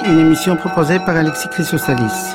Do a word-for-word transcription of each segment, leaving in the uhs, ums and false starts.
une émission proposée par Alexis Chrysostalis.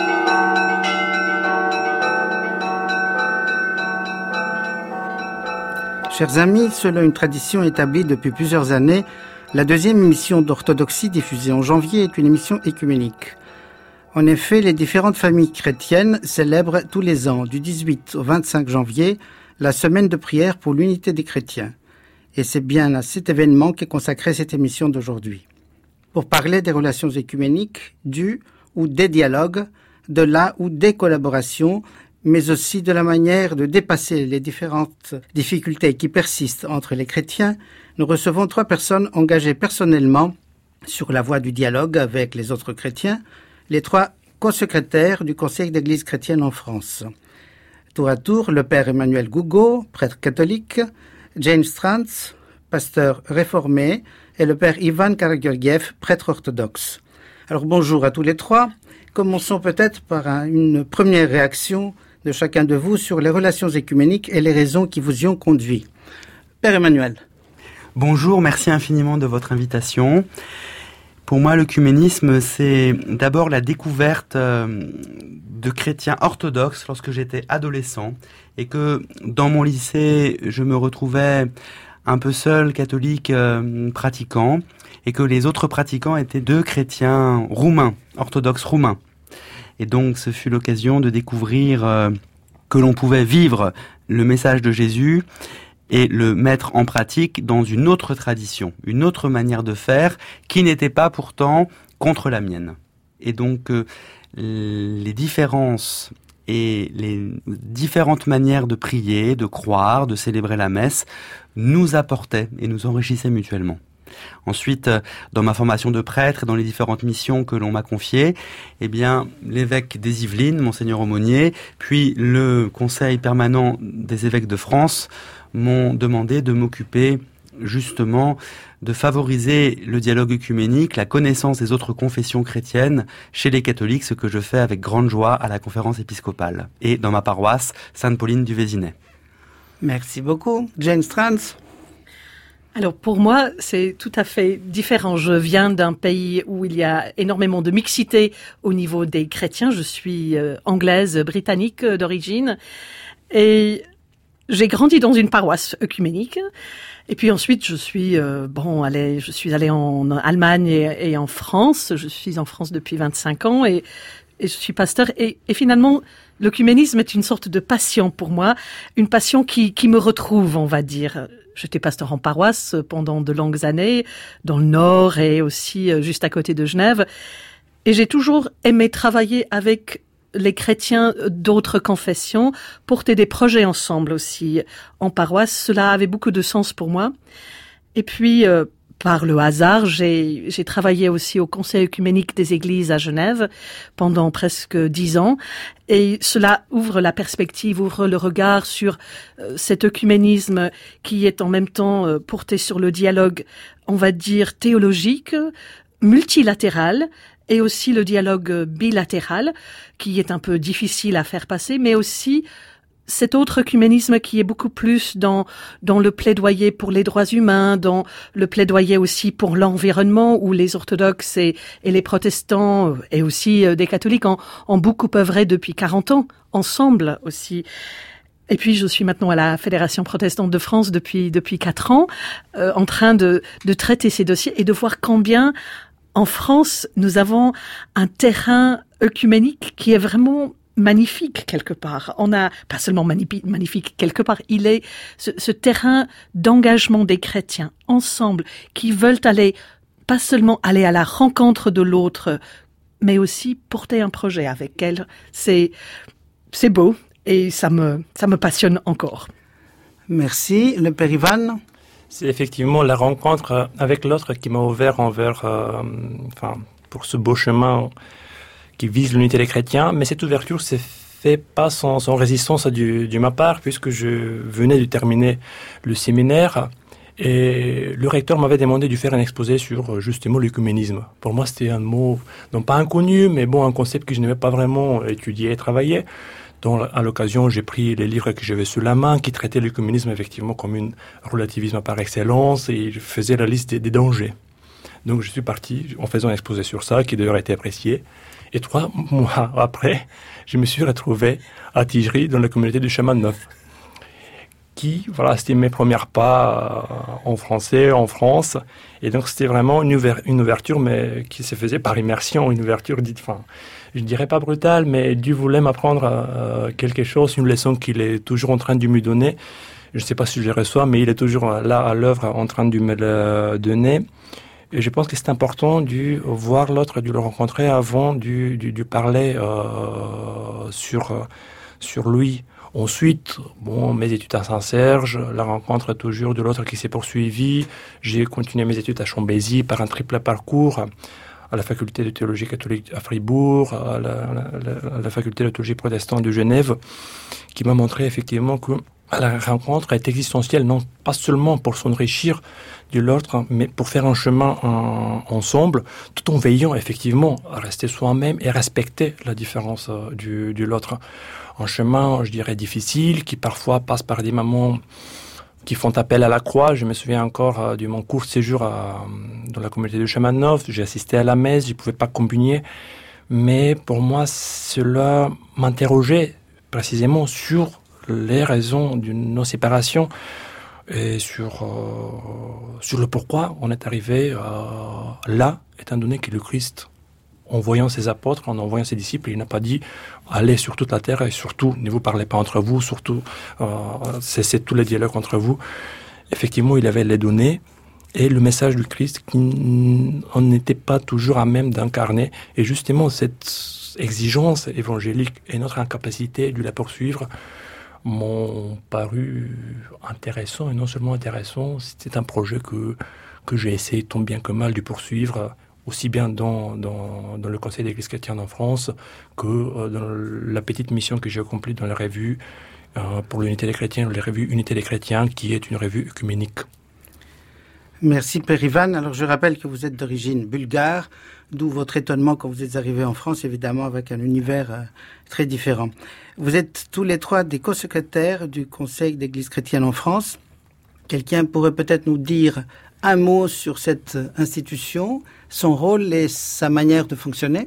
Chers amis, selon une tradition établie depuis plusieurs années, la deuxième émission d'Orthodoxie diffusée en janvier est une émission écuménique. En effet, les différentes familles chrétiennes célèbrent tous les ans, du dix-huit au vingt-cinq janvier, la semaine de prière pour l'unité des chrétiens. Et c'est bien à cet événement qu'est consacrée cette émission d'aujourd'hui. Pour parler des relations écuméniques, du ou des dialogues, de la ou des collaborations, mais aussi de la manière de dépasser les différentes difficultés qui persistent entre les chrétiens, nous recevons trois personnes engagées personnellement sur la voie du dialogue avec les autres chrétiens, les trois co-secrétaires du Conseil d'Église chrétienne en France. Tour à tour, le père Emmanuel Gougaud, prêtre catholique, James Strantz, pasteur réformé, et le père Ivan Karagiorgiev, prêtre orthodoxe. Alors bonjour à tous les trois. Commençons peut-être par un, une première réaction de chacun de vous sur les relations écuméniques et les raisons qui vous y ont conduit. Père Emmanuel. Bonjour, merci infiniment de votre invitation. Pour moi, l'œcuménisme, c'est d'abord la découverte de chrétiens orthodoxes lorsque j'étais adolescent et que dans mon lycée, je me retrouvais un peu seul, catholique, euh, pratiquant, et que les autres pratiquants étaient deux chrétiens roumains, orthodoxes roumains. Et donc, ce fut l'occasion de découvrir euh, que l'on pouvait vivre le message de Jésus et le mettre en pratique dans une autre tradition, une autre manière de faire, qui n'était pas pourtant contre la mienne. Et donc, euh, les différences et les différentes manières de prier, de croire, de célébrer la messe, nous apportaient et nous enrichissaient mutuellement. Ensuite, dans ma formation de prêtre et dans les différentes missions que l'on m'a confiées, eh bien, l'évêque des Yvelines, Monseigneur Aumônier, puis le Conseil permanent des évêques de France m'ont demandé de m'occuper justement de favoriser le dialogue œcuménique, la connaissance des autres confessions chrétiennes chez les catholiques, ce que je fais avec grande joie à la conférence épiscopale et dans ma paroisse Sainte-Pauline du Vésinet. Merci beaucoup. Jane Strantz. Alors pour moi, c'est tout à fait différent. Je viens d'un pays où il y a énormément de mixité au niveau des chrétiens. Je suis euh, anglaise, britannique euh, d'origine. Et j'ai grandi dans une paroisse œcuménique. Et puis ensuite, je suis euh, bon, allée, je suis allée en Allemagne et, et en France. Je suis en France depuis vingt-cinq ans et, et je suis pasteur. Et, et finalement, l'œcuménisme est une sorte de passion pour moi, une passion qui, qui me retrouve, on va dire. J'étais pasteur en paroisse pendant de longues années, dans le Nord et aussi juste à côté de Genève. Et j'ai toujours aimé travailler avec les chrétiens d'autres confessions, porter des projets ensemble aussi en paroisse. Cela avait beaucoup de sens pour moi. Et puis, euh, par le hasard, j'ai, j'ai travaillé aussi au Conseil œcuménique des Églises à Genève pendant presque dix ans. Et cela ouvre la perspective, ouvre le regard sur euh, cet œcuménisme qui est en même temps euh, porté sur le dialogue, on va dire, théologique, multilatéral, et aussi le dialogue bilatéral, qui est un peu difficile à faire passer, mais aussi cet autre œcuménisme qui est beaucoup plus dans dans le plaidoyer pour les droits humains, dans le plaidoyer aussi pour l'environnement, où les orthodoxes et, et les protestants et aussi des catholiques ont, ont beaucoup œuvré depuis quarante ans, ensemble aussi. Et puis je suis maintenant à la Fédération protestante de France depuis depuis quatre ans, euh, en train de de traiter ces dossiers et de voir combien en France nous avons un terrain œcuménique qui est vraiment magnifique quelque part. On a pas seulement magnifique, magnifique quelque part, il est ce, ce terrain d'engagement des chrétiens ensemble qui veulent aller, pas seulement aller à la rencontre de l'autre, mais aussi porter un projet avec elle. C'est c'est beau et ça me ça me passionne encore. Merci, le père Ivan. C'est effectivement la rencontre avec l'autre qui m'a ouvert envers, euh, enfin, pour ce beau chemin qui vise l'unité des chrétiens, mais cette ouverture s'est fait pas sans, sans résistance du, de ma part, puisque je venais de terminer le séminaire et le recteur m'avait demandé de faire un exposé sur justement l'œcuménisme. Pour moi, c'était un mot, non pas inconnu, mais bon, un concept que je n'avais pas vraiment étudié et travaillé. Donc, à l'occasion, j'ai pris les livres que j'avais sous la main, qui traitaient l'œcuménisme effectivement comme un relativisme par excellence, et je faisais la liste des, des dangers Donc je suis parti en faisant un exposé sur ça, qui d'ailleurs a été apprécié. Et trois mois après, je me suis retrouvé à Tigerie, dans la communauté du Chemin Neuf, qui, voilà, c'était mes premiers pas en français, en France. Et donc c'était vraiment une, ouver- une ouverture, mais qui se faisait par immersion, une ouverture dite, enfin, je dirais pas brutale, mais Dieu voulait m'apprendre euh, quelque chose, une leçon qu'il est toujours en train de me donner. Je ne sais pas si je le reçois, mais il est toujours là à l'œuvre en train de me le donner. Et je pense que c'est important de voir l'autre, de le rencontrer avant de, de, de parler euh, sur, sur lui. Ensuite, bon, mes études à Saint-Serge, la rencontre toujours de l'autre qui s'est poursuivie. J'ai continué mes études à Chambézy par un triple parcours à la faculté de théologie catholique à Fribourg, à la, la, la, la faculté de théologie protestante de Genève, qui m'a montré effectivement que la rencontre est existentielle, non pas seulement pour s'enrichir de l'autre, mais pour faire un chemin en, ensemble, tout en veillant effectivement à rester soi-même et respecter la différence euh, du, de l'autre. Un chemin, je dirais, difficile, qui parfois passe par des moments qui font appel à la croix. Je me souviens encore euh, de mon court séjour à, dans la communauté de Chemin Neuf. J'ai assisté à la messe, je ne pouvais pas communier, mais pour moi, cela m'interrogeait précisément sur les raisons de nos séparations et sur, euh, sur le pourquoi on est arrivé euh, là, étant donné que le Christ, en voyant ses apôtres, en envoyant ses disciples, il n'a pas dit « allez sur toute la terre et surtout ne vous parlez pas entre vous, surtout euh, cessez tous les dialogues entre vous ». Effectivement, il avait les données et le message du Christ qu'on n'était pas toujours à même d'incarner. Et justement, cette exigence évangélique et notre incapacité de la poursuivre m'ont paru intéressants, et non seulement intéressants, c'était un projet que, que j'ai essayé tant bien que mal de poursuivre, aussi bien dans, dans, dans le Conseil d'Église chrétienne en France que euh, dans la petite mission que j'ai accomplie dans la revue euh, pour l'Unité des chrétiens, la revue Unité des chrétiens, qui est une revue œcuménique. Merci Père Ivan. Alors je rappelle que vous êtes d'origine bulgare, d'où votre étonnement quand vous êtes arrivé en France, évidemment avec un univers euh, très différent. Vous êtes tous les trois des co-secrétaires du Conseil d'Église chrétienne en France. Quelqu'un pourrait peut-être nous dire un mot sur cette institution, son rôle et sa manière de fonctionner?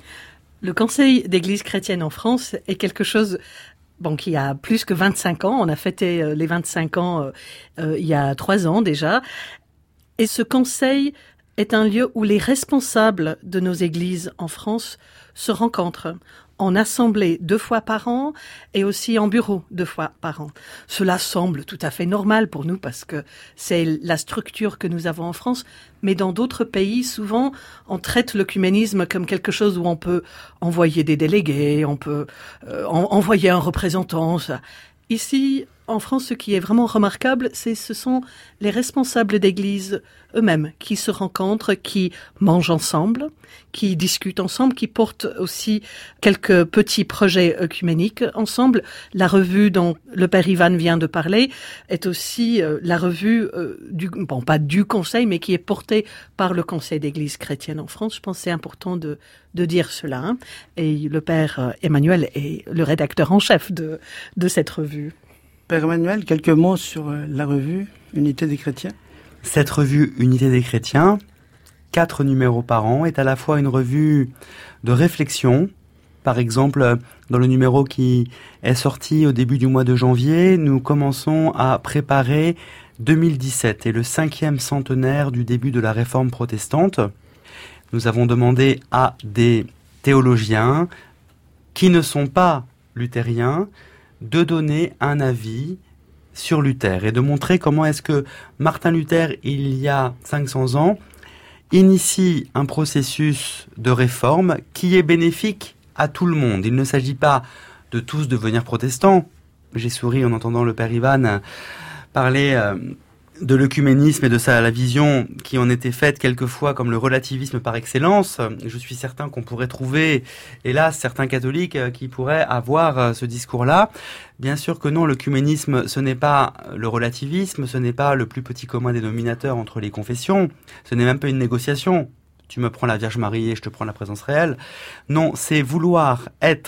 Le Conseil d'Église chrétienne en France est quelque chose bon, qui a plus que vingt-cinq ans. On a fêté euh, les vingt-cinq ans euh, euh, il y a trois ans déjà. Et ce conseil est un lieu où les responsables de nos églises en France se rencontrent en assemblée deux fois par an et aussi en bureau deux fois par an. Cela semble tout à fait normal pour nous parce que c'est la structure que nous avons en France, mais dans d'autres pays, souvent, on traite l'œcuménisme comme quelque chose où on peut envoyer des délégués, on peut euh, en, envoyer un représentant. Ça. Ici, en France, ce qui est vraiment remarquable, c'est ce sont les responsables d'église eux-mêmes qui se rencontrent, qui mangent ensemble, qui discutent ensemble, qui portent aussi quelques petits projets œcuméniques ensemble. La revue dont le Père Ivan vient de parler est aussi euh, la revue euh, du, bon, pas du Conseil, mais qui est portée par le Conseil d'Église chrétienne en France. Je pense que c'est important de, de dire cela. Hein. Et le Père Emmanuel est le rédacteur en chef de, de cette revue. Père Emmanuel, quelques mots sur la revue Unité des chrétiens. Cette revue Unité des chrétiens, quatre numéros par an, est à la fois une revue de réflexion. Par exemple, dans le numéro qui est sorti au début du mois de janvier, nous commençons à préparer deux mille dix-sept et le cinquième centenaire du début de la Réforme protestante. Nous avons demandé à des théologiens qui ne sont pas luthériens de donner un avis sur Luther et de montrer comment est-ce que Martin Luther, il y a cinq cents ans, initie un processus de réforme qui est bénéfique à tout le monde. Il ne s'agit pas de tous devenir protestants. J'ai souri en entendant le Père Ivan parler euh, de l'œcuménisme et de sa, la vision qui en était faite quelquefois comme le relativisme par excellence. Je suis certain qu'on pourrait trouver, hélas, certains catholiques qui pourraient avoir ce discours-là. Bien sûr que non, l'œcuménisme, ce n'est pas le relativisme, ce n'est pas le plus petit commun dénominateur entre les confessions, ce n'est même pas une négociation. Tu me prends la Vierge Marie et je te prends la présence réelle. Non, c'est vouloir être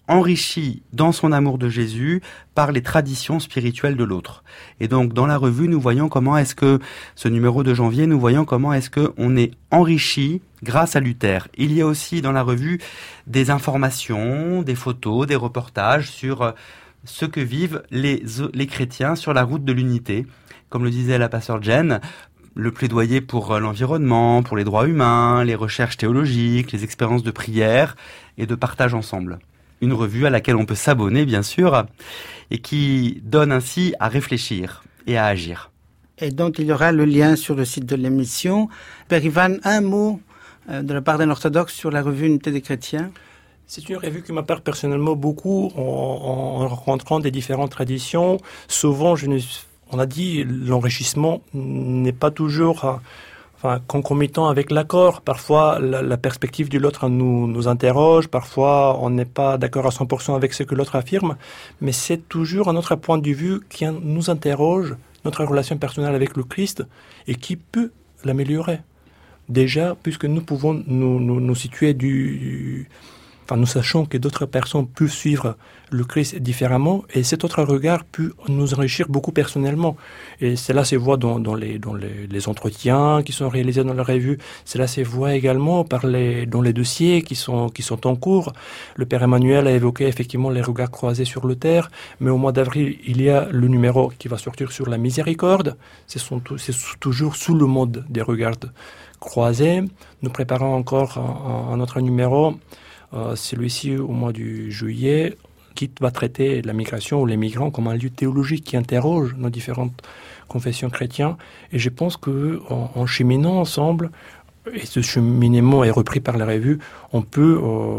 enrichi dans son amour de Jésus par les traditions spirituelles de l'autre. Et donc, dans la revue, nous voyons comment est-ce que, ce numéro de janvier, nous voyons comment est-ce que on est enrichi grâce à Luther. Il y a aussi dans la revue des informations, des photos, des reportages sur ce que vivent les, les chrétiens sur la route de l'unité. Comme le disait la pasteur Jen, le plaidoyer pour l'environnement, pour les droits humains, les recherches théologiques, les expériences de prière et de partage ensemble. Une revue à laquelle on peut s'abonner, bien sûr, et qui donne ainsi à réfléchir et à agir. Et donc, il y aura le lien sur le site de l'émission. Père Ivan, un mot de la part d'un orthodoxe sur la revue Unité des chrétiens? C'est une revue qui m'appartient personnellement beaucoup en, en rencontrant des différentes traditions. Souvent, je ne, on a dit, l'enrichissement n'est pas toujours... Enfin, concomitant avec l'accord. Parfois, la, la perspective de l'autre nous, nous interroge. Parfois, on n'est pas d'accord à cent pour cent avec ce que l'autre affirme. Mais c'est toujours un autre point de vue qui nous interroge, notre relation personnelle avec le Christ, et qui peut l'améliorer. Déjà, puisque nous pouvons nous, nous, nous situer du... Enfin, nous sachons que d'autres personnes peuvent suivre le Christ différemment, et cet autre regard peut nous enrichir beaucoup personnellement. Et cela se voit dans, dans, les, dans les, les entretiens qui sont réalisés dans la revue. Cela se voit également par les, dans les dossiers qui sont, qui sont en cours. Le Père Emmanuel a évoqué effectivement les regards croisés sur Luther, mais au mois d'avril, il y a le numéro qui va sortir sur la miséricorde. C'est, sont, c'est toujours sous le mode des regards croisés. Nous préparons encore un, un autre numéro. Euh, celui-ci au mois de juillet, qui va traiter la migration ou les migrants comme un lieu théologique qui interroge nos différentes confessions chrétiennes. Et je pense qu'en en cheminant ensemble, et ce cheminement est repris par la revue, on peut euh,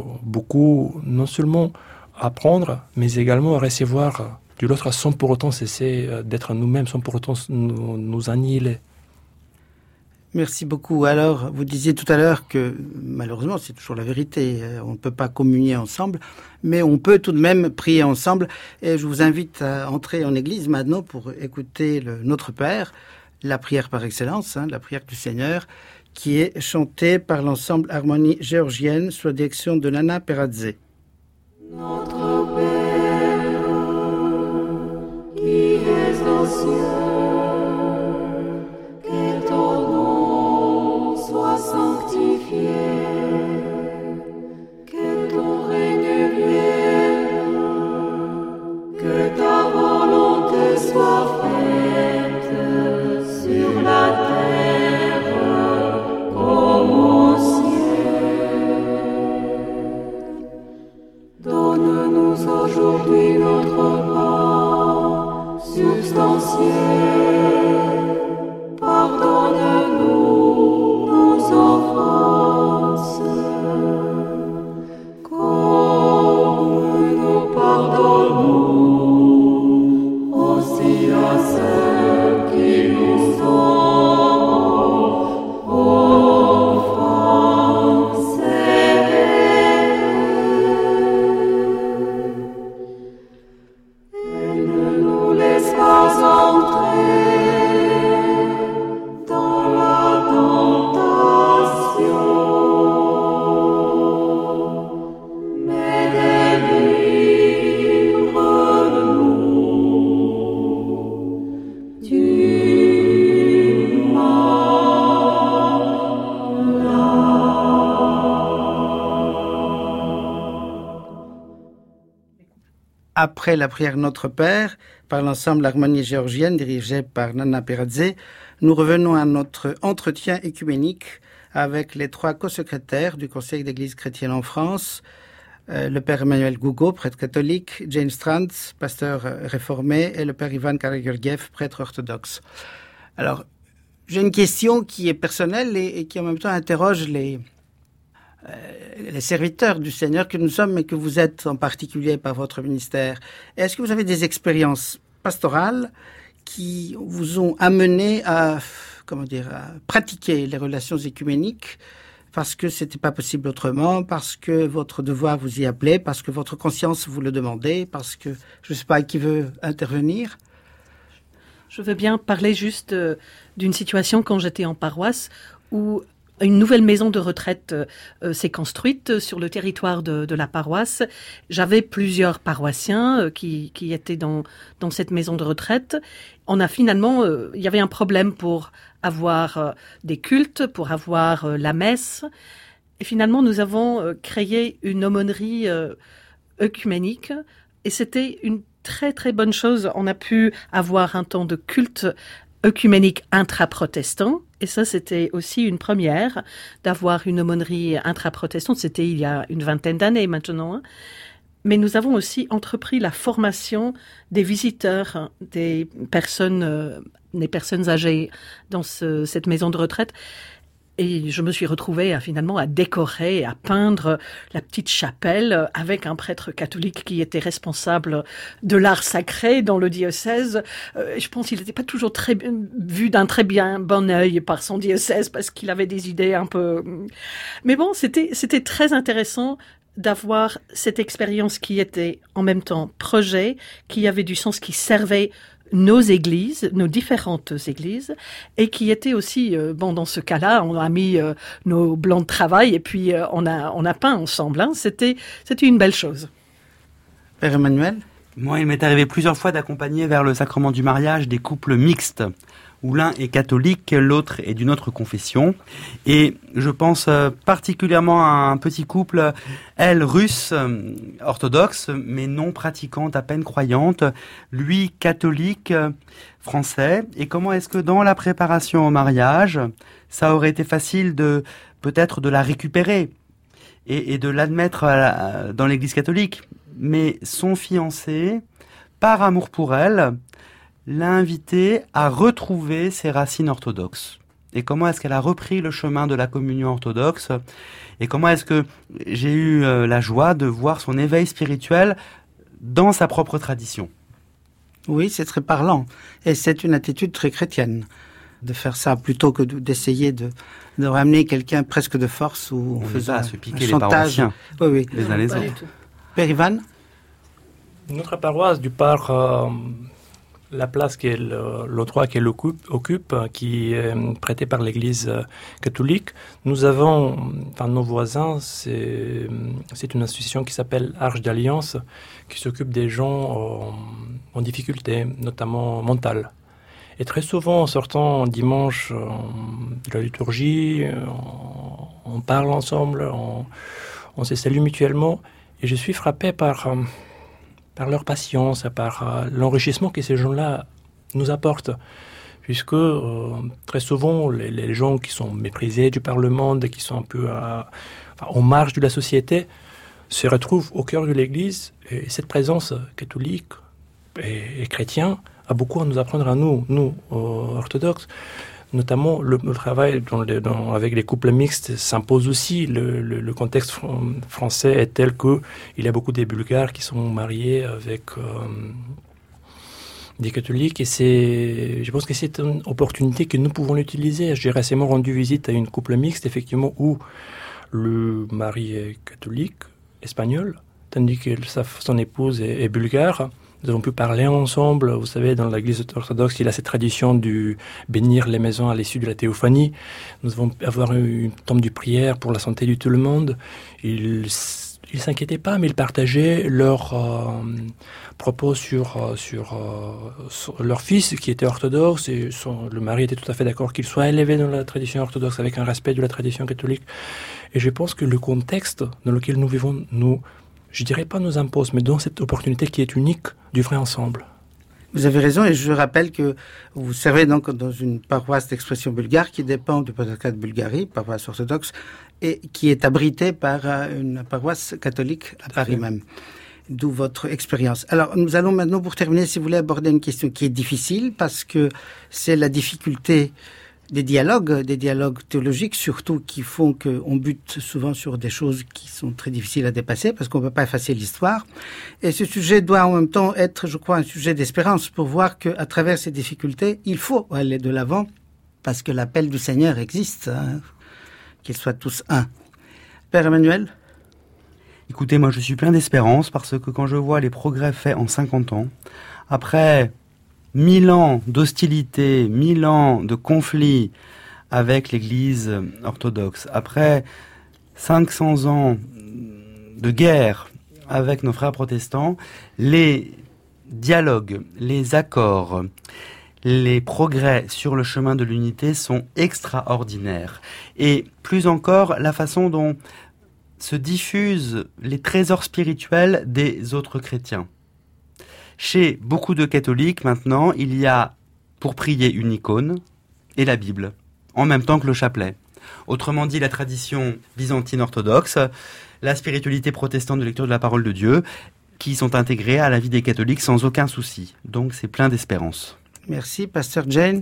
beaucoup non seulement apprendre, mais également recevoir de l'autre sans pour autant cesser d'être nous-mêmes, sans pour autant nous, nous annihiler. Merci beaucoup. Alors, vous disiez tout à l'heure que, malheureusement, c'est toujours la vérité, on ne peut pas communier ensemble, mais on peut tout de même prier ensemble. Et je vous invite à entrer en église maintenant pour écouter le Notre Père, la prière par excellence, hein, la prière du Seigneur, qui est chantée par l'ensemble Harmonie géorgienne sous la direction de Nana Peradze. Notre Père, qui es aux cieux, sanctifié, que ton règne vienne, que ta volonté soit faite sur la terre comme au ciel. Donne-nous aujourd'hui notre pain substantiel. Pardonne-nous offenses, comme nous pardonnons aussi à ceux qui nous ont offensés. Et ne nous laisse pas entrer dans la tentation, mais délivre-nous du mal. Après la prière Notre Père, par l'ensemble Harmonie géorgienne dirigée par Nana Peradze, nous revenons à notre entretien écuménique avec les trois co-secrétaires du Conseil d'Église chrétienne en France, euh, le Père Emmanuel Gougo, prêtre catholique, Jane Strands, pasteur réformé, et le Père Ivan Karageorgiev, prêtre orthodoxe. Alors, j'ai une question qui est personnelle et, et qui en même temps interroge les, euh, les serviteurs du Seigneur que nous sommes et que vous êtes en particulier par votre ministère. Est-ce que vous avez des expériences pastorales qui vous ont amené à, comment dire, à pratiquer les relations écuméniques parce que c'était pas possible autrement, parce que votre devoir vous y appelait, parce que votre conscience vous le demandait, parce que, je sais pas, qui veut intervenir? Je veux bien parler juste euh, d'une situation quand j'étais en paroisse où Une nouvelle maison de retraite euh, s'est construite sur le territoire de, de la paroisse. J'avais plusieurs paroissiens euh, qui, qui étaient dans, dans cette maison de retraite. On a finalement, euh, il y avait un problème pour avoir euh, des cultes, pour avoir euh, la messe. Et finalement, nous avons euh, créé une aumônerie euh, œcuménique. Et c'était une très très bonne chose. On a pu avoir un temps de culte œcuménique intra-protestant. Et ça, c'était aussi une première, d'avoir une aumônerie intra-protestante. C'était il y a une vingtaine d'années maintenant. Hein. Mais nous avons aussi entrepris la formation des visiteurs, des personnes, euh, des personnes âgées dans ce, cette maison de retraite. Et je me suis retrouvée à, finalement à décorer, à peindre la petite chapelle avec un prêtre catholique qui était responsable de l'art sacré dans le diocèse. Euh, je pense qu'il n'était pas toujours très vu d'un très bien bon œil par son diocèse parce qu'il avait des idées un peu. Mais bon, c'était c'était très intéressant d'avoir cette expérience qui était en même temps projet, qui avait du sens, qui servait nos églises, nos différentes églises, et qui était aussi, euh, bon, dans ce cas-là, on a mis euh, nos blancs de travail et puis euh, on a on a peint ensemble. Hein. C'était c'était une belle chose. Père Emmanuel ? Moi, il m'est arrivé plusieurs fois d'accompagner vers le sacrement du mariage des couples mixtes, où l'un est catholique, l'autre est d'une autre confession. Et je pense particulièrement à un petit couple, elle russe, orthodoxe, mais non pratiquante, à peine croyante, lui catholique, français. Et comment est-ce que dans la préparation au mariage, ça aurait été facile de peut-être de la récupérer et, et de l'admettre à la, dans l'Église catholique. Mais son fiancé, par amour pour elle, l'a invitée à retrouver ses racines orthodoxes. Et comment est-ce qu'elle a repris le chemin de la communion orthodoxe ? Et comment est-ce que j'ai eu euh, la joie de voir son éveil spirituel dans sa propre tradition ? Oui, c'est très parlant. Et c'est une attitude très chrétienne de faire ça plutôt que de, d'essayer de, de ramener quelqu'un presque de force ou on faisant va se piquer un les chantage. paroissiens, oui, oui. les uns les autres. Père Ivan ? Notre paroisse, du par euh, la place qu'elle, l'endroit qu'elle occupe, occupe, qui est prêté par l'Église catholique, nous avons, enfin nos voisins, c'est, c'est une association qui s'appelle Arche d'Alliance, qui s'occupe des gens en, en difficulté, notamment mentale. Et très souvent, en sortant dimanche de la liturgie, on, on parle ensemble, on, on se salue mutuellement, et je suis frappé par... par leur patience, par euh, l'enrichissement que ces gens-là nous apportent. Puisque euh, très souvent, les, les gens qui sont méprisés du Parlement, qui sont un peu à, enfin, en marge de la société, se retrouvent au cœur de l'Église. Et cette présence catholique et, et chrétienne a beaucoup à nous apprendre à nous, nous, euh, orthodoxes. Notamment, le, le travail dans les, dans, avec les couples mixtes s'impose aussi. Le, le, le contexte fr- français est tel qu'il y a beaucoup de Bulgares qui sont mariés avec euh, des catholiques. Et c'est, je pense que c'est une opportunité que nous pouvons l'utiliser. J'ai récemment rendu visite à une couple mixte, effectivement, où le mari est catholique, espagnol, tandis que sa, son épouse est, est bulgare. Nous avons pu parler ensemble. Vous savez, dans l'Église orthodoxe, il y a cette tradition de bénir les maisons à l'issue de la théophanie. Nous avons avoir une tombe de prière pour la santé de tout le monde. Ils ne s'inquiétaient pas, mais ils partageaient leurs euh, propos sur, euh, sur, euh, sur leur fils qui était orthodoxe. Et son, le mari était tout à fait d'accord qu'il soit élevé dans la tradition orthodoxe avec un respect de la tradition catholique. Et je pense que le contexte dans lequel nous vivons, nous... je dirais pas nous impose, mais dans cette opportunité qui est unique du vrai ensemble. Vous avez raison, et je rappelle que vous servez donc dans une paroisse d'expression bulgare qui dépend du patriarcat de Bulgarie, paroisse orthodoxe, et qui est abritée par une paroisse catholique à Paris même. D'où votre expérience. Alors, nous allons maintenant, pour terminer, si vous voulez, aborder une question qui est difficile, parce que c'est la difficulté des dialogues, des dialogues théologiques, surtout qui font qu'on bute souvent sur des choses qui sont très difficiles à dépasser, parce qu'on ne peut pas effacer l'histoire. Et ce sujet doit en même temps être, je crois, un sujet d'espérance, pour voir qu'à travers ces difficultés, il faut aller de l'avant, parce que l'appel du Seigneur existe, hein, qu'ils soient tous un. Père Emmanuel ? Écoutez, moi je suis plein d'espérance, parce que quand je vois les progrès faits en cinquante ans, après... mille ans d'hostilité, mille ans de conflits, avec l'Église orthodoxe. Après cinq cents ans de guerre avec nos frères protestants, les dialogues, les accords, les progrès sur le chemin de l'unité sont extraordinaires. Et plus encore, la façon dont se diffusent les trésors spirituels des autres chrétiens. Chez beaucoup de catholiques, maintenant, il y a pour prier une icône et la Bible, en même temps que le chapelet. Autrement dit, la tradition byzantine orthodoxe, la spiritualité protestante de lecture de la parole de Dieu, qui sont intégrées à la vie des catholiques sans aucun souci. Donc c'est plein d'espérance. Merci, Pasteur Jane.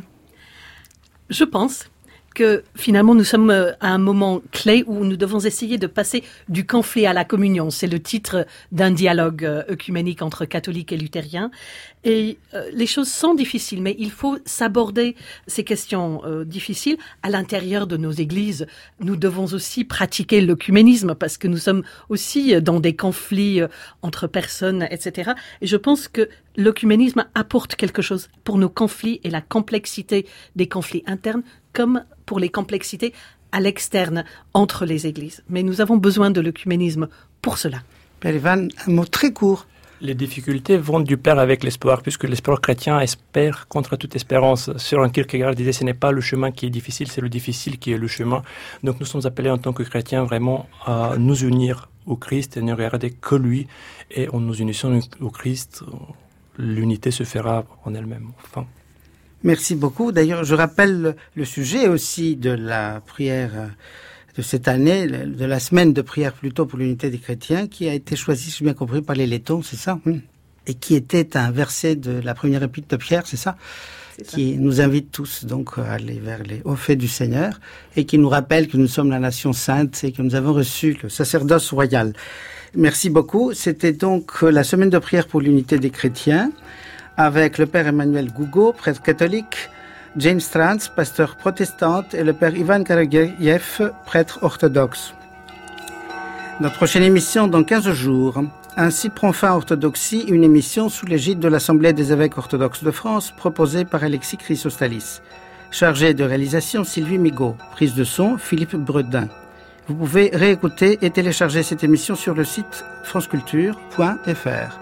Je pense que finalement nous sommes à un moment clé où nous devons essayer de passer du conflit à la communion. C'est le titre d'un dialogue œcuménique entre catholiques et luthériens. Et euh, les choses sont difficiles, mais il faut s'aborder ces questions euh, difficiles à l'intérieur de nos églises. Nous devons aussi pratiquer l'œcuménisme parce que nous sommes aussi dans des conflits euh, entre personnes, et cetera. Et je pense que l'œcuménisme apporte quelque chose pour nos conflits et la complexité des conflits internes, comme pour les complexités à l'externe entre les églises. Mais nous avons besoin de l'œcuménisme pour cela. Père Ivan, un mot très court. Les difficultés vont du pair avec l'espoir, puisque l'espoir chrétien espère contre toute espérance. Søren Kierkegaard disait, ce n'est pas le chemin qui est difficile, c'est le difficile qui est le chemin. Donc nous sommes appelés en tant que chrétiens vraiment à nous unir au Christ et ne regarder que lui. Et en nous unissant au Christ, l'unité se fera en elle-même. Enfin. Merci beaucoup. D'ailleurs, je rappelle le sujet aussi de la prière de cette année, de la semaine de prière plutôt pour l'unité des chrétiens, qui a été choisie, si j'ai bien compris, par les Lettons, c'est ça? Et qui était un verset de la première épître de Pierre, c'est ça? C'est qui ça. Nous invite tous donc à aller vers les hauts faits du Seigneur et qui nous rappelle que nous sommes la nation sainte et que nous avons reçu le sacerdoce royal. Merci beaucoup. C'était donc la semaine de prière pour l'unité des chrétiens avec le Père Emmanuel Gougo, prêtre catholique, Jane Stranz, pasteur protestante, et le Père Ivan Karagiev, prêtre orthodoxe. Notre prochaine émission dans quinze jours. Ainsi prend fin Orthodoxie, une émission sous l'égide de l'Assemblée des évêques orthodoxes de France, proposée par Alexis Chrysostalis. Chargé de réalisation, Sylvie Migaud. Prise de son, Philippe Bredin. Vous pouvez réécouter et télécharger cette émission sur le site franceculture point f r.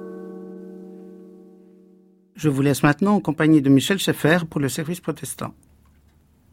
Je vous laisse maintenant en compagnie de Michel Schaeffer pour le service protestant.